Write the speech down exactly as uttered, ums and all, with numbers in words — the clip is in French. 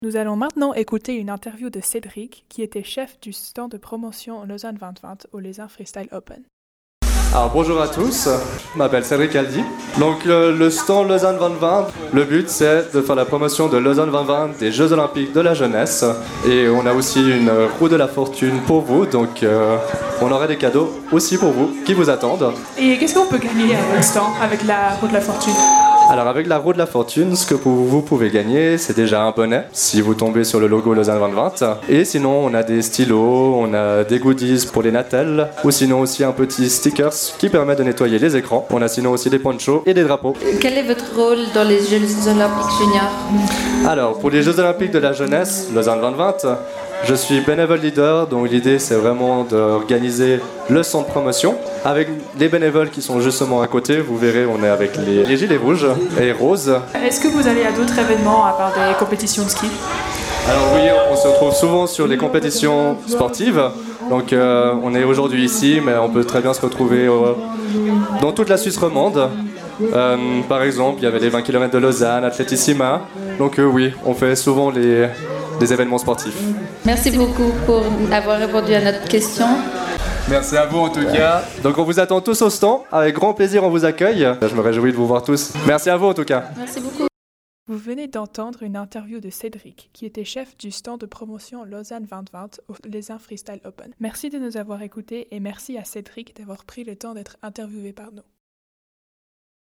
Nous allons maintenant écouter une interview de Cédric, qui était chef du stand de promotion Lausanne vingt vingt au Lausanne Freestyle Open. Alors bonjour à tous, je m'appelle Cédric Aldi. Donc euh, le stand Lausanne vingt vingt, le but c'est de faire la promotion de Lausanne vingt vingt des Jeux Olympiques de la jeunesse. Et on a aussi une roue de la fortune pour vous, donc euh, on aura des cadeaux aussi pour vous qui vous attendent. Et qu'est-ce qu'on peut gagner à votre stand avec la roue de la fortune ? Alors avec la roue de la fortune, ce que vous pouvez gagner, c'est déjà un bonnet, si vous tombez sur le logo Lausanne vingt vingt. Et sinon, on a des stylos, on a des goodies pour les Natel, ou sinon aussi un petit stickers qui permet de nettoyer les écrans. On a sinon aussi des ponchos et des drapeaux. Quel est votre rôle dans les Jeux Olympiques juniors ? Alors, pour les Jeux Olympiques de la jeunesse, Lausanne vingt vingt, je suis bénévole leader, donc l'idée c'est vraiment d'organiser le centre de promotion avec les bénévoles qui sont justement à côté. Vous verrez, on est avec les, les gilets rouges et roses. Est-ce que vous allez à d'autres événements à part des compétitions de ski ? Alors oui, on se retrouve souvent sur les compétitions sportives. Donc euh, on est aujourd'hui ici, mais on peut très bien se retrouver euh, dans toute la Suisse romande. Euh, par exemple, il y avait les vingt kilomètres de Lausanne, Atletissima. Donc euh, oui, on fait souvent les, les événements sportifs. Merci beaucoup pour avoir répondu à notre question. Merci à vous en tout cas. Donc on vous attend tous au stand. Avec grand plaisir, on vous accueille. Je me réjouis de vous voir tous. Merci à vous en tout cas. Merci beaucoup. Vous venez d'entendre une interview de Cédric, qui était chef du stand de promotion Lausanne vingt vingt au Lausanne Freestyle Open. Merci de nous avoir écoutés et merci à Cédric d'avoir pris le temps d'être interviewé par nous.